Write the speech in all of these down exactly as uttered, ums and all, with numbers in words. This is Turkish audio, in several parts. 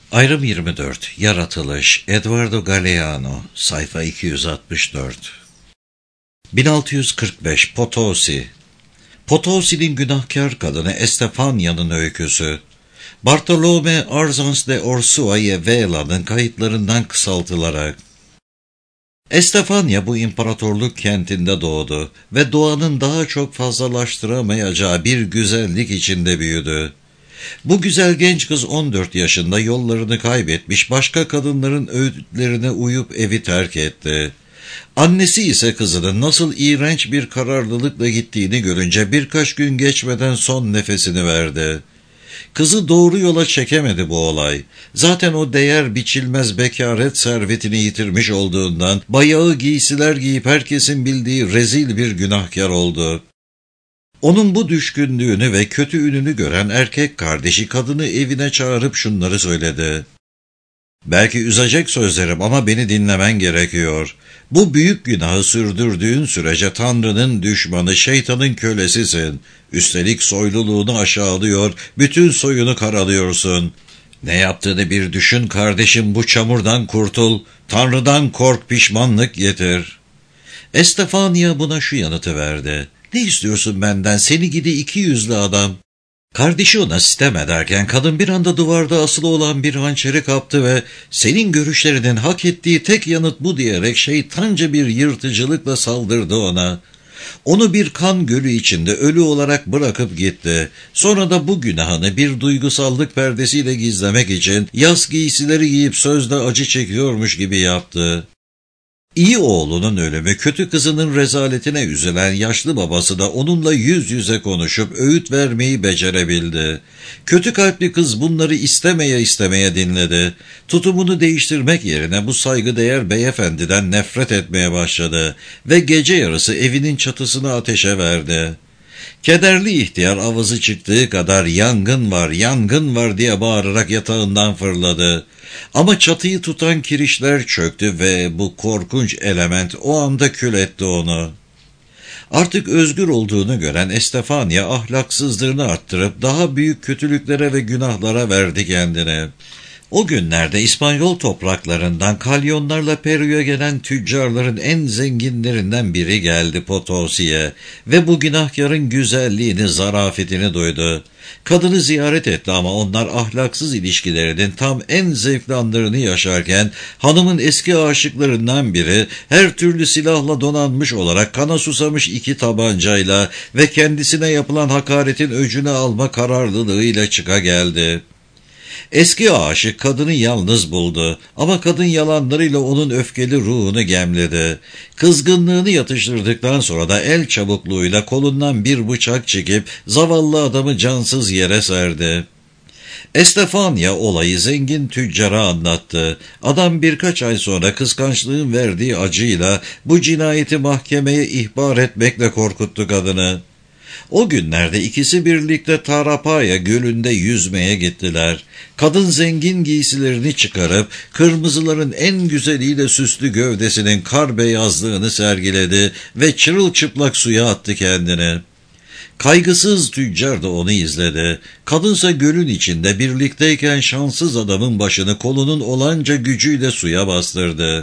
Ayrım yirmi dört. Yaratılış. Eduardo Galeano. Sayfa iki yüz altmış dört. bin altı yüz kırk beş. Potosi. Potosi'nin günahkar kadını Estefania'nın öyküsü. Bartolome Arzans de Orsua y Vela'nın kayıtlarından kısaltılarak. Estefania bu imparatorluk kentinde doğdu ve doğanın daha çok fazlalaştıramayacağı bir güzellik içinde büyüdü. Bu güzel genç kız on dört yaşında yollarını kaybetmiş, başka kadınların öğütlerine uyup evi terk etti. Annesi ise kızının nasıl iğrenç bir kararlılıkla gittiğini görünce birkaç gün geçmeden son nefesini verdi. Kızı doğru yola çekemedi bu olay. Zaten o değer biçilmez bekaret servetini yitirmiş olduğundan bayağı giysiler giyip herkesin bildiği rezil bir günahkar oldu. Onun bu düşkünlüğünü ve kötü ününü gören erkek kardeşi kadını evine çağırıp şunları söyledi. "Belki üzecek sözlerim ama beni dinlemen gerekiyor. Bu büyük günahı sürdürdüğün sürece Tanrı'nın düşmanı, şeytanın kölesisin. Üstelik soyluluğunu aşağılıyor, bütün soyunu karalıyorsun. Ne yaptığını bir düşün kardeşim, bu çamurdan kurtul, Tanrı'dan kork, pişmanlık getir." Estefania buna şu yanıtı verdi. "Ne istiyorsun benden, seni gidi iki yüzlü adam?" Kardeşi ona sitem ederken kadın bir anda duvarda asılı olan bir hançeri kaptı ve "Senin görüşlerinin hak ettiği tek yanıt bu" diyerek şeytanca bir yırtıcılıkla saldırdı ona. Onu bir kan gölü içinde ölü olarak bırakıp gitti. Sonra da bu günahını bir duygusallık perdesiyle gizlemek için yas giysileri giyip sözde acı çekiyormuş gibi yaptı. İyi oğlunun ölümü, kötü kızının rezaletine üzülen yaşlı babası da onunla yüz yüze konuşup öğüt vermeyi becerebildi. Kötü kalpli kız bunları istemeye istemeye dinledi. Tutumunu değiştirmek yerine bu saygıdeğer beyefendiden nefret etmeye başladı ve gece yarısı evinin çatısını ateşe verdi. Kederli ihtiyar avazı çıktığı kadar "Yangın var, yangın var" diye bağırarak yatağından fırladı. Ama çatıyı tutan kirişler çöktü ve bu korkunç element o anda kül etti onu. Artık özgür olduğunu gören Estefania ahlaksızlığını arttırıp daha büyük kötülüklere ve günahlara verdi kendini. O günlerde İspanyol topraklarından kalyonlarla Peru'ya gelen tüccarların en zenginlerinden biri geldi Potosi'ye ve bu günahkarın güzelliğini, zarafetini duydu. Kadını ziyaret etti ama onlar ahlaksız ilişkilerinin tam en zevkli anlarını yaşarken hanımın eski aşıklarından biri her türlü silahla donanmış olarak kana susamış iki tabancayla ve kendisine yapılan hakaretin öcünü alma kararlılığıyla çıka geldi. Eski aşık kadını yalnız buldu ama kadın yalanlarıyla onun öfkeli ruhunu gemledi. Kızgınlığını yatıştırdıktan sonra da el çabukluğuyla kolundan bir bıçak çekip zavallı adamı cansız yere serdi. Estefania olayı zengin tüccara anlattı. Adam birkaç ay sonra kıskançlığın verdiği acıyla bu cinayeti mahkemeye ihbar etmekle korkuttu kadını. O günlerde ikisi birlikte Tarapaya gölünde yüzmeye gittiler. Kadın zengin giysilerini çıkarıp kırmızıların en güzeliyle süslü gövdesinin kar beyazlığını sergiledi ve çırılçıplak suya attı kendini. Kaygısız tüccar da onu izledi. Kadınsa gölün içinde birlikteyken şanssız adamın başını kolunun olanca gücüyle suya bastırdı.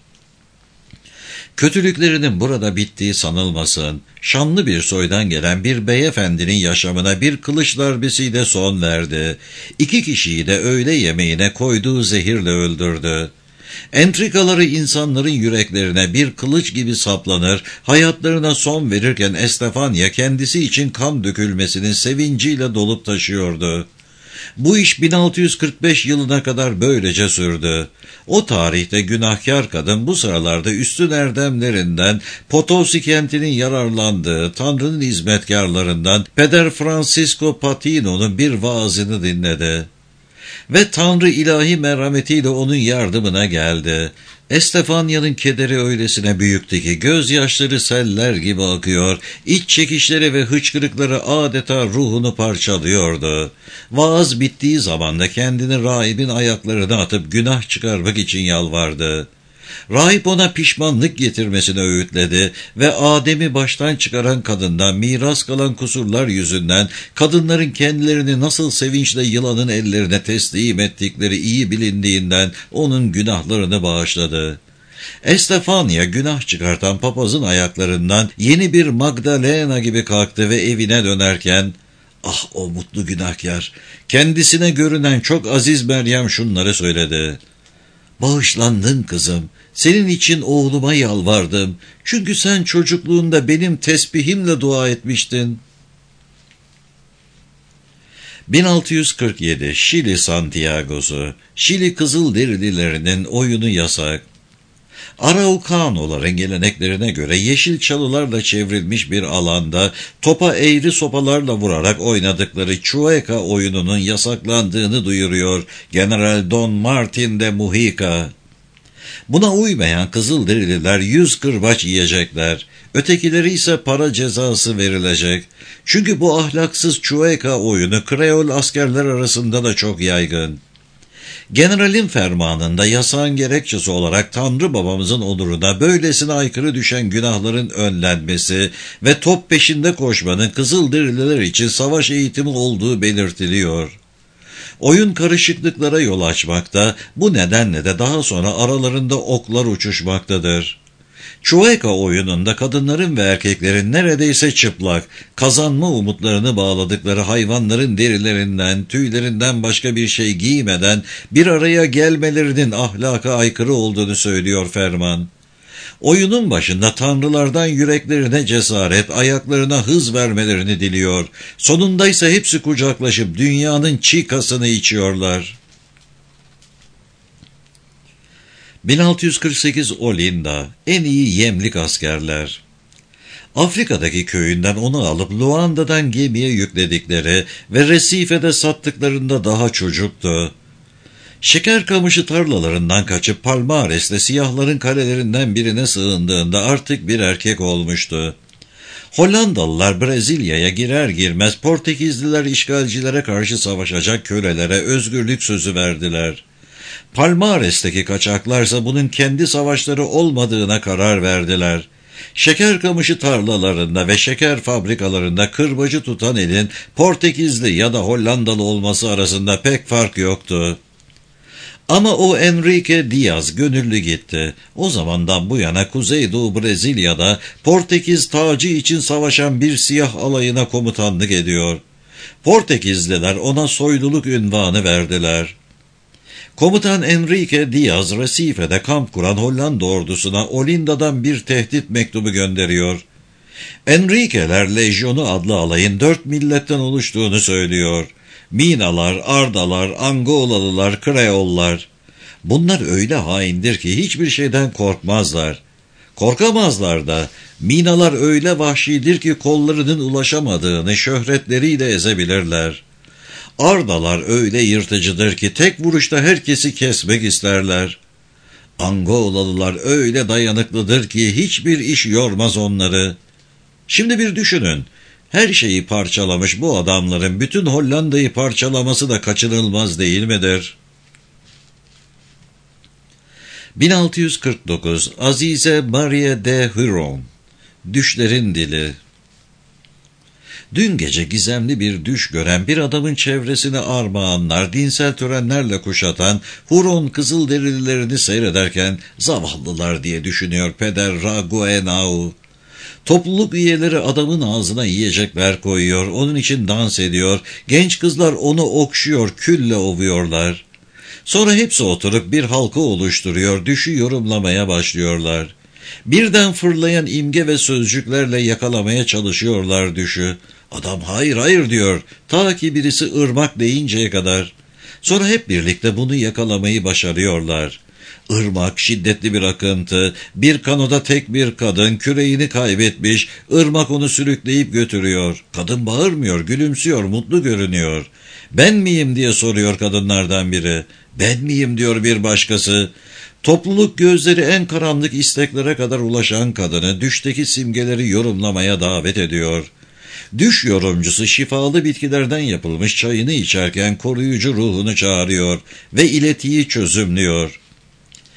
Kötülüklerinin burada bittiği sanılmasın. Şanlı bir soydan gelen bir beyefendinin yaşamına bir kılıç darbesiyle son verdi. İki kişiyi de öğle yemeğine koyduğu zehirle öldürdü. Entrikaları insanların yüreklerine bir kılıç gibi saplanır, hayatlarına son verirken Estefania kendisi için kan dökülmesinin sevinciyle dolup taşıyordu. Bu iş bin altı yüz kırk beş yılına kadar böylece sürdü. O tarihte günahkar kadın bu sıralarda üstün erdemlerinden, Potosi kentinin yararlandığı Tanrı'nın hizmetkarlarından Peder Francisco Patino'nun bir vaazını dinledi. Ve Tanrı ilahi merhametiyle onun yardımına geldi. Estefania'nın kederi öylesine büyüktü ki gözyaşları seller gibi akıyor, iç çekişleri ve hıçkırıkları adeta ruhunu parçalıyordu. Vaaz bittiği zaman da kendini rahibin ayaklarına atıp günah çıkarmak için yalvardı. Rahip ona pişmanlık getirmesini öğütledi ve Adem'i baştan çıkaran kadından miras kalan kusurlar yüzünden kadınların kendilerini nasıl sevinçle yılanın ellerine teslim ettikleri iyi bilindiğinden onun günahlarını bağışladı. Estefania günah çıkartan papazın ayaklarından yeni bir Magdalena gibi kalktı ve evine dönerken, ah o mutlu günahkar, kendisine görünen çok aziz Meryem şunları söyledi: "Bağışlandın kızım, senin için oğluma yalvardım, çünkü sen çocukluğunda benim tesbihimle dua etmiştin." bin altı yüz kırk yedi Şili Santiago'su, Şili Kızılderililerinin oyunu yasak. Araucanoların geleneklerine göre yeşil çalılarla çevrilmiş bir alanda topa eğri sopalarla vurarak oynadıkları Chueca oyununun yasaklandığını duyuruyor General Don Martin de Mujica. Buna uymayan Kızılderililer yüz kırbaç yiyecekler, ötekileri ise para cezası verilecek. Çünkü bu ahlaksız Chueca oyunu Kreol askerler arasında da çok yaygın. Generalin fermanında yasağın gerekçesi olarak Tanrı babamızın onuruna böylesine aykırı düşen günahların önlenmesi ve top peşinde koşmanın Kızılderililer için savaş eğitimi olduğu belirtiliyor. Oyun karışıklıklara yol açmakta, bu nedenle de daha sonra aralarında oklar uçuşmaktadır. Chueca oyununda kadınların ve erkeklerin neredeyse çıplak, kazanma umutlarını bağladıkları hayvanların derilerinden, tüylerinden başka bir şey giymeden bir araya gelmelerinin ahlaka aykırı olduğunu söylüyor ferman. Oyunun başında tanrılardan yüreklerine cesaret, ayaklarına hız vermelerini diliyor. Sonunda ise hepsi kucaklaşıp dünyanın çikasını içiyorlar. bin altı yüz kırk sekiz Olinda, en iyi yemlik askerler. Afrika'daki köyünden onu alıp Luanda'dan gemiye yükledikleri ve Resife'de sattıklarında daha çocuktu. Şeker kamışı tarlalarından kaçıp Palmares'te siyahların kalelerinden birine sığındığında artık bir erkek olmuştu. Hollandalılar Brezilya'ya girer girmez Portekizliler işgalcilere karşı savaşacak kölelere özgürlük sözü verdiler. Palmares'teki kaçaklarsa bunun kendi savaşları olmadığına karar verdiler. Şeker kamışı tarlalarında ve şeker fabrikalarında kırbacı tutan elin Portekizli ya da Hollandalı olması arasında pek fark yoktu. Ama o Enrique Diaz gönüllü gitti. O zamandan bu yana Kuzeydoğu Brezilya'da Portekiz tacı için savaşan bir siyah alayına komutanlık ediyor. Portekizliler ona soyluluk ünvanı verdiler. Komutan Enrique Diaz, Resife'de kamp kuran Hollanda ordusuna Olinda'dan bir tehdit mektubu gönderiyor. Enrique'ler Lejyonu adlı alayın dört milletten oluştuğunu söylüyor. Minalar, Ardalar, Angolalılar, Kreollar. Bunlar öyle haindir ki hiçbir şeyden korkmazlar. Korkamazlar da. Minalar öyle vahşidir ki kollarının ulaşamadığını şöhretleriyle ezebilirler. Ardalar öyle yırtıcıdır ki tek vuruşta herkesi kesmek isterler. Angolalılar öyle dayanıklıdır ki hiçbir iş yormaz onları. Şimdi bir düşünün. Her şeyi parçalamış bu adamların bütün Hollanda'yı parçalaması da kaçınılmaz değil midir? bin altı yüz kırk dokuz Azize Marie de Huron, Düşlerin Dili. Dün gece gizemli bir düş gören bir adamın çevresini armağanlar, dinsel törenlerle kuşatan Huron Kızılderililerini seyrederken zavallılar diye düşünüyor Peder Raguenau. Topluluk üyeleri adamın ağzına yiyecekler koyuyor, onun için dans ediyor, genç kızlar onu okşuyor, külle ovuyorlar. Sonra hepsi oturup bir halka oluşturuyor, düşü yorumlamaya başlıyorlar. Birden fırlayan imge ve sözcüklerle yakalamaya çalışıyorlar düşü. Adam hayır hayır diyor, ta ki birisi ırmak deyinceye kadar. Sonra hep birlikte bunu yakalamayı başarıyorlar. Irmak şiddetli bir akıntı, bir kanoda tek bir kadın küreğini kaybetmiş, ırmak onu sürükleyip götürüyor. Kadın bağırmıyor, gülümsüyor, mutlu görünüyor. Ben miyim diye soruyor kadınlardan biri. Ben miyim diyor bir başkası. Topluluk gözleri en karanlık isteklere kadar ulaşan kadını düşteki simgeleri yorumlamaya davet ediyor. Düş yorumcusu şifalı bitkilerden yapılmış çayını içerken koruyucu ruhunu çağırıyor ve iletiyi çözümlüyor.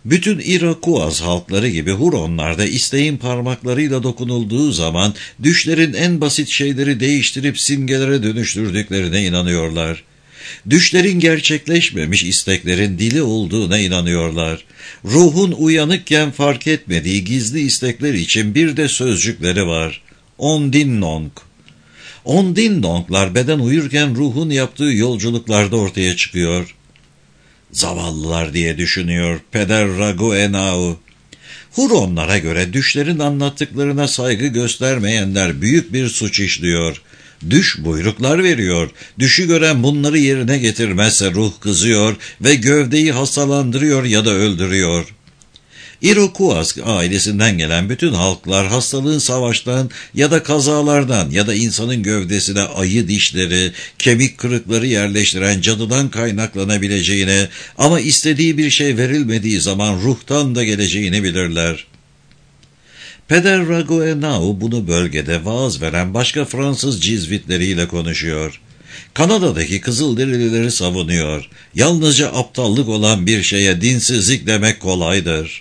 Bütün Iroquois halkları gibi Huronlar da isteğin parmaklarıyla dokunulduğu zaman düşlerin en basit şeyleri değiştirip simgelere dönüştürdüklerine inanıyorlar. Düşlerin gerçekleşmemiş isteklerin dili olduğuna inanıyorlar. Ruhun uyanıkken fark etmediği gizli istekler için bir de sözcükleri var. Ondinnong. Ondinnonglar beden uyurken ruhun yaptığı yolculuklarda ortaya çıkıyor. Zavallılar diye düşünüyor Peder Raguenau. Huronlara göre düşlerin anlattıklarına saygı göstermeyenler büyük bir suç işliyor. Düş buyruklar veriyor. Düşü gören bunları yerine getirmezse ruh kızıyor ve gövdeyi hastalandırıyor ya da öldürüyor. Iroquois ailesinden gelen bütün halklar hastalığın savaştan ya da kazalardan ya da insanın gövdesine ayı dişleri, kemik kırıkları yerleştiren cadıdan kaynaklanabileceğine ama istediği bir şey verilmediği zaman ruhtan da geleceğini bilirler. Peder Raguenau bunu bölgede vaaz veren başka Fransız cizvitleriyle konuşuyor. Kanada'daki Kızılderilileri savunuyor. Yalnızca aptallık olan bir şeye dinsizlik demek kolaydır.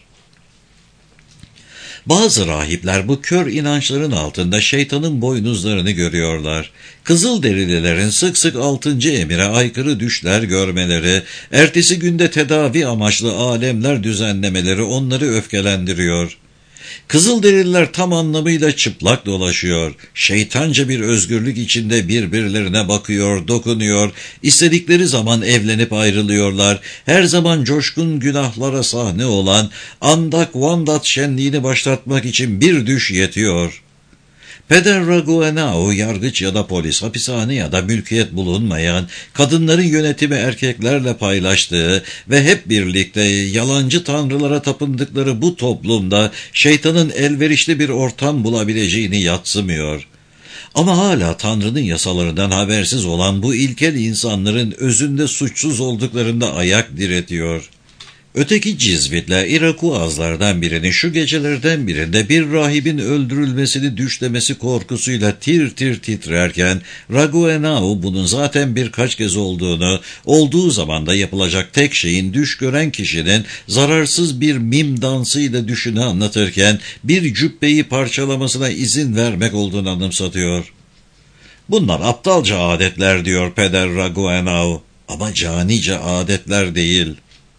Bazı rahipler bu kör inançların altında şeytanın boynuzlarını görüyorlar. Kızılderililerin sık sık altıncı emire aykırı düşler görmeleri, ertesi günde tedavi amaçlı alemler düzenlemeleri onları öfkelendiriyor. Kızılderililer tam anlamıyla çıplak dolaşıyor. Şeytanca bir özgürlük içinde birbirlerine bakıyor, dokunuyor. İstedikleri zaman evlenip ayrılıyorlar. Her zaman coşkun günahlara sahne olan Andak Vandat şenliğini başlatmak için bir düş yetiyor. Peder Raguenau, yargıç ya da polis, hapishane ya da mülkiyet bulunmayan, kadınların yönetimi erkeklerle paylaştığı ve hep birlikte yalancı tanrılara tapındıkları bu toplumda şeytanın elverişli bir ortam bulabileceğini yadsımıyor. Ama hala Tanrı'nın yasalarından habersiz olan bu ilkel insanların özünde suçsuz olduklarında ayak diretiyor. Öteki cizvitle Iroquoislardan birinin şu gecelerden birinde bir rahibin öldürülmesini düşlemesi korkusuyla tir tir titrerken Raguenau bunun zaten birkaç kez olduğunu, olduğu zaman da yapılacak tek şeyin düş gören kişinin zararsız bir mim dansıyla düşünü anlatırken bir cübbeyi parçalamasına izin vermek olduğunu anımsatıyor. Bunlar aptalca adetler diyor Peder Raguenau, ama canice adetler değil.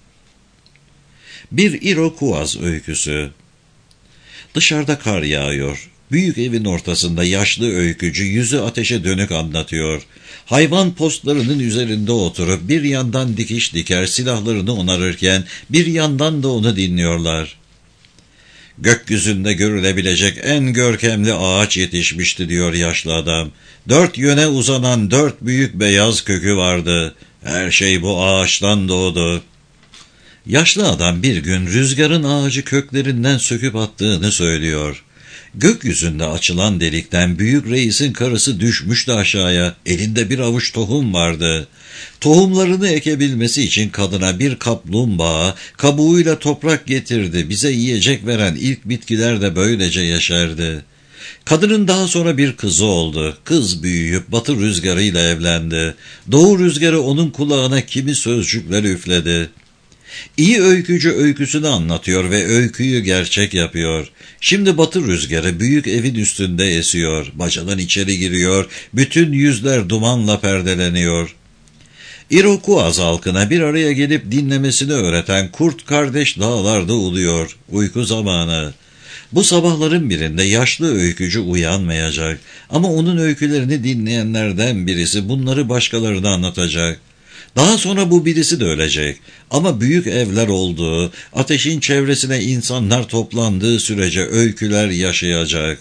Bir Iroquois öyküsü. Dışarıda kar yağıyor. Büyük evin ortasında yaşlı öykücü yüzü ateşe dönük anlatıyor. Hayvan postlarının üzerinde oturup bir yandan dikiş diker silahlarını onarırken bir yandan da onu dinliyorlar. Gökyüzünde görülebilecek en görkemli ağaç yetişmişti diyor yaşlı adam. Dört yöne uzanan dört büyük beyaz kökü vardı. Her şey bu ağaçtan doğdu. Yaşlı adam bir gün rüzgarın ağacı köklerinden söküp attığını söylüyor. Gökyüzünde açılan delikten büyük reisin karısı düşmüştü aşağıya. Elinde bir avuç tohum vardı. Tohumlarını ekebilmesi için kadına bir kaplumbağa kabuğuyla toprak getirdi. Bize yiyecek veren ilk bitkiler de böylece yeşerdi. Kadının daha sonra bir kızı oldu. Kız büyüyüp batı rüzgarıyla evlendi. Doğu rüzgarı onun kulağına kimi sözcükler üfledi. İyi öykücü öyküsünü anlatıyor ve öyküyü gerçek yapıyor. Şimdi batı rüzgarı büyük evin üstünde esiyor. Bacadan içeri giriyor. Bütün yüzler dumanla perdeleniyor. Iroquois halkına bir araya gelip dinlemesini öğreten kurt kardeş dağlarda uluyor. Uyku zamanı. Bu sabahların birinde yaşlı öykücü uyanmayacak. Ama onun öykülerini dinleyenlerden birisi bunları başkalarına anlatacak. Daha sonra bu birisi de ölecek. Ama büyük evler olduğu, ateşin çevresine insanlar toplandığı sürece öyküler yaşayacak.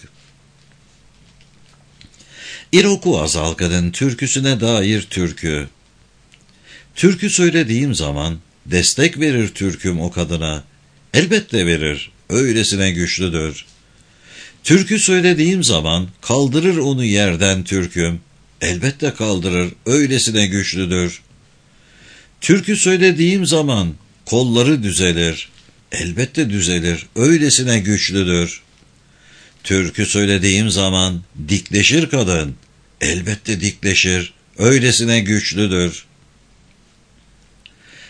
Iroquois halkının türküsüne dair türkü. Türkü söylediğim zaman destek verir türküm o kadına. Elbette verir, öylesine güçlüdür. Türkü söylediğim zaman kaldırır onu yerden türküm. Elbette kaldırır, öylesine güçlüdür. Türkü söylediğim zaman kolları düzelir. Elbette düzelir, öylesine güçlüdür. Türkü söylediğim zaman dikleşir kadın. Elbette dikleşir, öylesine güçlüdür.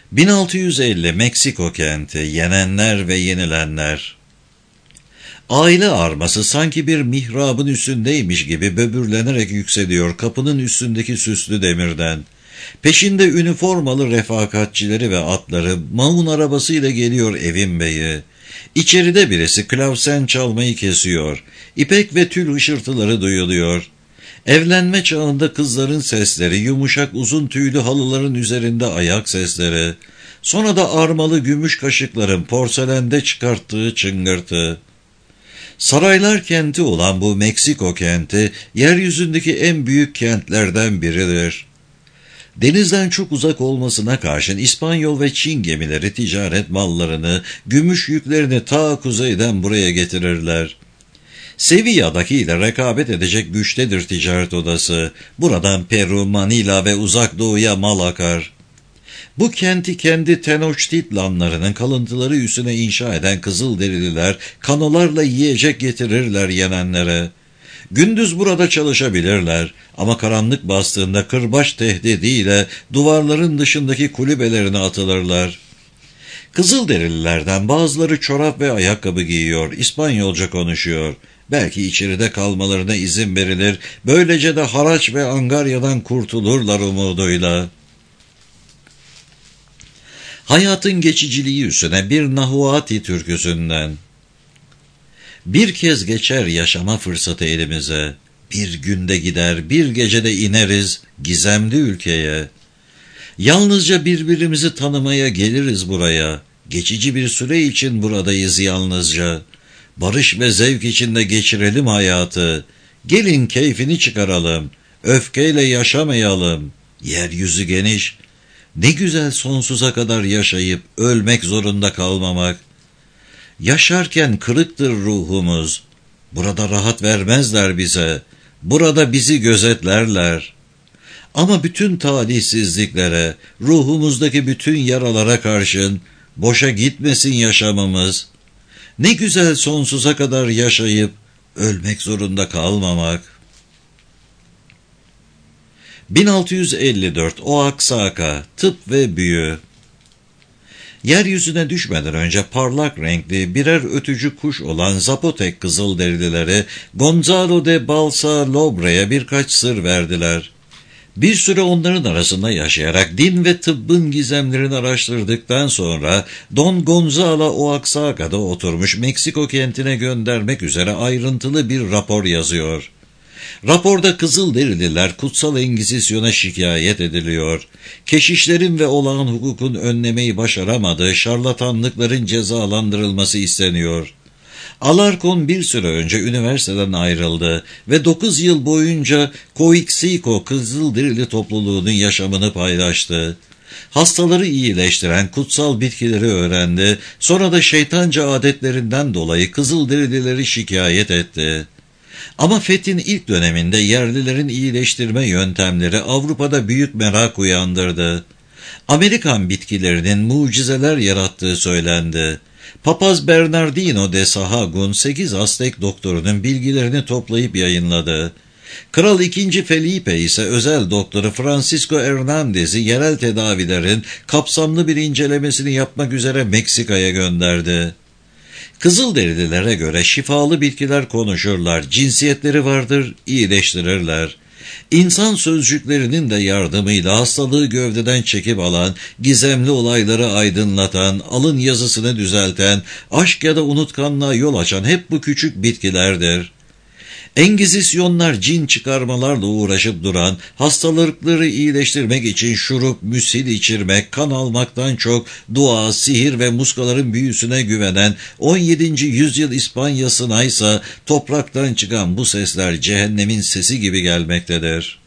bin altı yüz elli Meksiko kenti, yenenler ve yenilenler. Aile arması sanki bir mihrabın üstündeymiş gibi böbürlenerek yükseliyor kapının üstündeki süslü demirden. Peşinde üniformalı refakatçileri ve atları, maun arabasıyla geliyor evin beyi. İçeride birisi klavsen çalmayı kesiyor. İpek ve tül hışırtıları duyuluyor. Evlenme çağında kızların sesleri, yumuşak uzun tüylü halıların üzerinde ayak sesleri. Sonra da armalı gümüş kaşıkların porselende çıkarttığı çıngırtı. Saraylar kenti olan bu Meksiko kenti, yeryüzündeki en büyük kentlerden biridir. Denizden çok uzak olmasına karşın İspanyol ve Çin gemileri ticaret mallarını, gümüş yüklerini ta kuzeyden buraya getirirler. Sevilla'daki ile rekabet edecek güçtedir ticaret odası. Buradan Peru, Manila ve uzak doğuya mal akar. Bu kenti kendi Tenochtitlanlarının kalıntıları üstüne inşa eden Kızılderililer kanolarla yiyecek getirirler yenenlere. Gündüz burada çalışabilirler ama karanlık bastığında kırbaç tehdidiyle duvarların dışındaki kulübelerine atılırlar. Kızılderililerden bazıları çorap ve ayakkabı giyiyor, İspanyolca konuşuyor. Belki içeride kalmalarına izin verilir, böylece de haraç ve angaryadan kurtulurlar umuduyla. Hayatın geçiciliği üstüne bir Nahuati türküsünden. Bir kez geçer yaşama fırsatı elimize, bir günde gider, bir gecede ineriz gizemli ülkeye. Yalnızca birbirimizi tanımaya geliriz buraya, geçici bir süre için buradayız yalnızca. Barış ve zevk içinde geçirelim hayatı, gelin keyfini çıkaralım, öfkeyle yaşamayalım. Yeryüzü geniş, ne güzel sonsuza kadar yaşayıp ölmek zorunda kalmamak. Yaşarken kırıktır ruhumuz, burada rahat vermezler bize, burada bizi gözetlerler. Ama bütün talihsizliklere, ruhumuzdaki bütün yaralara karşın boşa gitmesin yaşamımız. Ne güzel sonsuza kadar yaşayıp ölmek zorunda kalmamak. bin altı yüz elli dört Oaxaca, tıp ve büyü. Yeryüzüne düşmeden önce parlak renkli birer ötücü kuş olan Zapotek Kızılderilileri Gonzalo de Balsa Lobre'ye birkaç sır verdiler. Bir süre onların arasında yaşayarak din ve tıbbın gizemlerini araştırdıktan sonra Don Gonzalo Oaxaca'da oturmuş Meksiko kentine göndermek üzere ayrıntılı bir rapor yazıyor. Raporda Kızılderililer kutsal Engizisyon'a şikayet ediliyor. Keşişlerin ve olağan hukukun önlemeyi başaramadığı şarlatanlıkların cezalandırılması isteniyor. Alarcon bir süre önce üniversiteden ayrıldı ve dokuz yıl boyunca Coixico Kızılderili topluluğunun yaşamını paylaştı. Hastaları iyileştiren kutsal bitkileri öğrendi, sonra da şeytanca adetlerinden dolayı Kızılderilileri şikayet etti. Ama fethin ilk döneminde yerlilerin iyileştirme yöntemleri Avrupa'da büyük merak uyandırdı. Amerikan bitkilerinin mucizeler yarattığı söylendi. Papaz Bernardino de Sahagún sekiz Aztek doktorunun bilgilerini toplayıp yayınladı. Kral ikinci. Felipe ise özel doktoru Francisco Hernandez'i yerel tedavilerin kapsamlı bir incelemesini yapmak üzere Meksika'ya gönderdi. Kızılderililere göre şifalı bitkiler konuşurlar, cinsiyetleri vardır, iyileştirirler. İnsan sözcüklerinin de yardımıyla hastalığı gövdeden çekip alan, gizemli olayları aydınlatan, alın yazısını düzelten, aşk ya da unutkanlığa yol açan hep bu küçük bitkilerdir. Engizisyonlar cin çıkarmalarla uğraşıp duran, hastalıkları iyileştirmek için şurup, müsil içirmek, kan almaktan çok dua, sihir ve muskaların büyüsüne güvenen on yedinci yüzyıl İspanya'sına ise topraktan çıkan bu sesler cehennemin sesi gibi gelmektedir.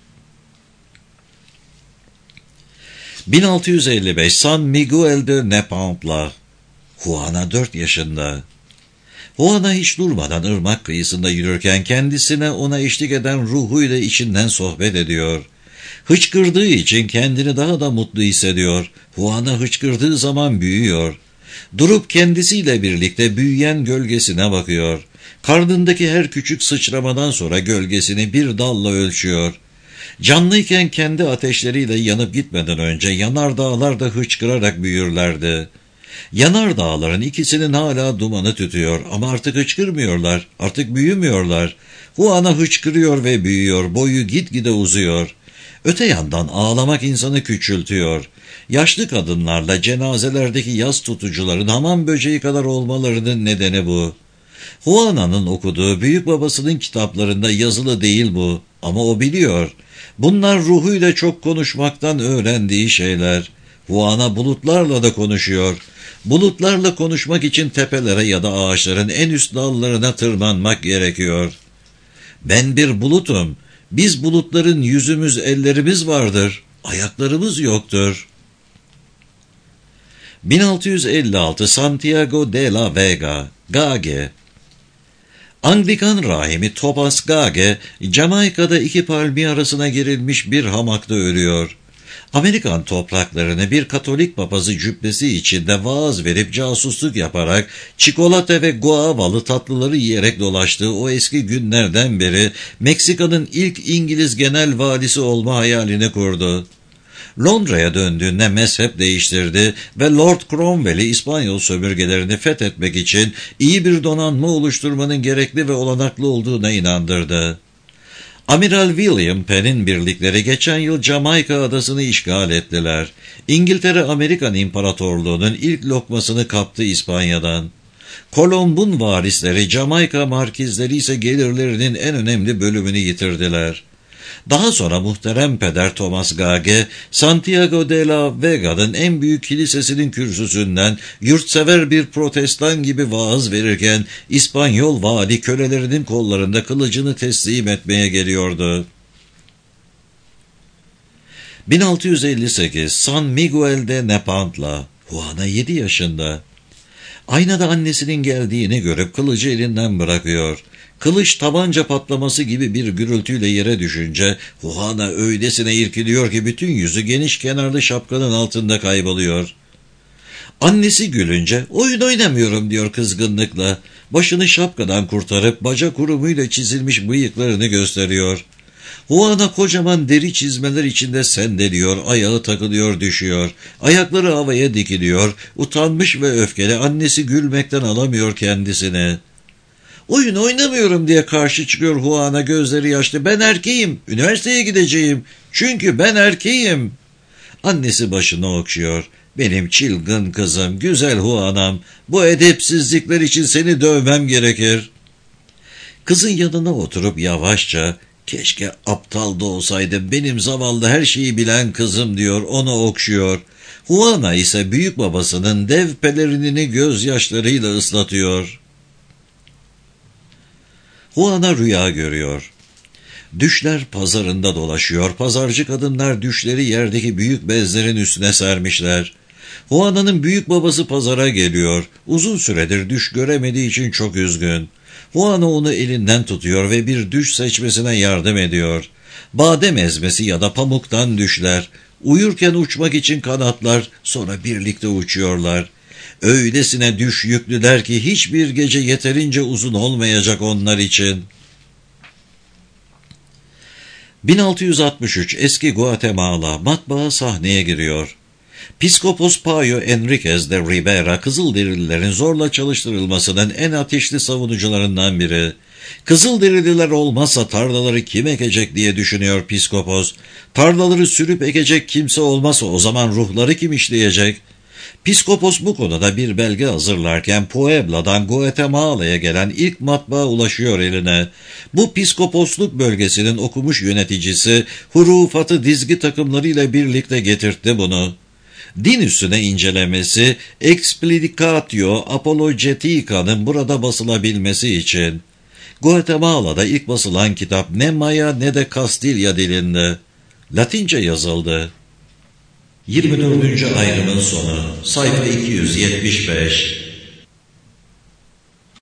bin altı yüz elli beş San Miguel de Nepantla. Juana dört yaşında. Juana hiç durmadan ırmak kıyısında yürürken kendisine ona eşlik eden ruhuyla içinden sohbet ediyor. Hıçkırdığı için kendini daha da mutlu hissediyor. Juana hıçkırdığı zaman büyüyor. Durup kendisiyle birlikte büyüyen gölgesine bakıyor. Karnındaki her küçük sıçramadan sonra gölgesini bir dalla ölçüyor. Canlıyken kendi ateşleriyle yanıp gitmeden önce yanardağlar da hıçkırarak büyürlerdi. Yanardağların ikisinin hala dumanı tütüyor ama artık hıçkırmıyorlar, artık büyümüyorlar. Juana hıçkırıyor ve büyüyor, boyu gitgide uzuyor. Öte yandan ağlamak insanı küçültüyor. Yaşlı kadınlarla cenazelerdeki yas tutucuların hamam böceği kadar olmalarının nedeni bu. Juana'nın okuduğu büyük babasının kitaplarında yazılı değil bu ama o biliyor. Bunlar ruhuyla çok konuşmaktan öğrendiği şeyler. Juana bulutlarla da konuşuyor. Bulutlarla konuşmak için tepelere ya da ağaçların en üst dallarına tırmanmak gerekiyor. Ben bir bulutum. Biz bulutların yüzümüz, ellerimiz vardır. Ayaklarımız yoktur. bin altı yüz elli altı Santiago de la Vega, Gage. Anglikan rahimi Thomas Gage, Jamaika'da iki palmiye arasına girilmiş bir hamakta ölüyor. Amerikan topraklarını bir Katolik papazı cübbesi içinde vaaz verip casusluk yaparak çikolata ve guavalı tatlıları yiyerek dolaştığı o eski günlerden beri Meksika'nın ilk İngiliz genel valisi olma hayalini kurdu. Londra'ya döndüğünde mezhep değiştirdi ve Lord Cromwell'i İspanyol sömürgelerini fethetmek için iyi bir donanma oluşturmanın gerekli ve olanaklı olduğuna inandırdı. Amiral William Penn'in birlikleri geçen yıl Jamaika adasını işgal ettiler. İngiltere Amerikan İmparatorluğu'nun ilk lokmasını kaptı İspanya'dan. Kolomb'un varisleri Jamaika markizleri ise gelirlerinin en önemli bölümünü yitirdiler. Daha sonra muhterem peder Thomas Gage, Santiago de la Vega'nın en büyük kilisesinin kürsüsünden yurtsever bir protestan gibi vaaz verirken İspanyol vali kölelerinin kollarında kılıcını teslim etmeye geliyordu. bin altı yüz elli sekiz San Miguel de Nepantla, Juana yedi yaşında. Aynada annesinin geldiğini görüp kılıcı elinden bırakıyor. Kılıç tabanca patlaması gibi bir gürültüyle yere düşünce Juana öylesine irkiliyor ki bütün yüzü geniş kenarlı şapkanın altında kayboluyor. Annesi gülünce oyun oynamıyorum diyor kızgınlıkla. Başını şapkadan kurtarıp bacak kurumuyla çizilmiş bıyıklarını gösteriyor. Juana kocaman deri çizmeler içinde sendeliyor, ayağı takılıyor düşüyor. Ayakları havaya dikiliyor, utanmış ve öfkeli annesi gülmekten alamıyor kendisini. Oyun oynamıyorum diye karşı çıkıyor Juana gözleri yaşlı. Ben erkeğim, üniversiteye gideceğim. Çünkü ben erkeğim. Annesi başını okşuyor. Benim çılgın kızım, güzel Juana'm, bu edepsizlikler için seni dövmem gerekir. Kızın yanına oturup yavaşça, keşke aptal da olsaydım, benim zavallı her şeyi bilen kızım diyor, onu okşuyor. Juana ise büyük babasının dev pelerinini gözyaşlarıyla ıslatıyor. Juana rüya görüyor. Düşler pazarında dolaşıyor. Pazarcı kadınlar düşleri yerdeki büyük bezlerin üstüne sermişler. Juana'nın büyük babası pazara geliyor. Uzun süredir düş göremediği için çok üzgün. Juana onu elinden tutuyor ve bir düş seçmesine yardım ediyor. Badem ezmesi ya da pamuktan düşler. Uyurken uçmak için kanatlar, sonra birlikte uçuyorlar. Öylesine düş yüklüler ki hiçbir gece yeterince uzun olmayacak onlar için. bin altı yüz altmış üç Eski Guatemala, matbaa sahneye giriyor. Piskopos Payo Enriquez de Rivera, Kızılderililerin zorla çalıştırılmasının en ateşli savunucularından biri. Kızılderililer olmazsa tarlaları kim ekecek diye düşünüyor Piskopos. Tarlaları sürüp ekecek kimse olmazsa o zaman ruhları kim işleyecek? Piskopos bu konuda bir belge hazırlarken Puebla'dan Guatemala'ya gelen ilk matbaa ulaşıyor eline. Bu piskoposluk bölgesinin okumuş yöneticisi hurufatı dizgi takımlarıyla birlikte getirtti bunu. Din üstüne incelemesi Explicatio Apologetica'nın burada basılabilmesi için. Guatemala'da ilk basılan kitap ne Maya ne de Kastilya dilinde. Latince yazıldı. yirmi dördüncü ayrımın sonu, sayfa iki yüz yetmiş beş.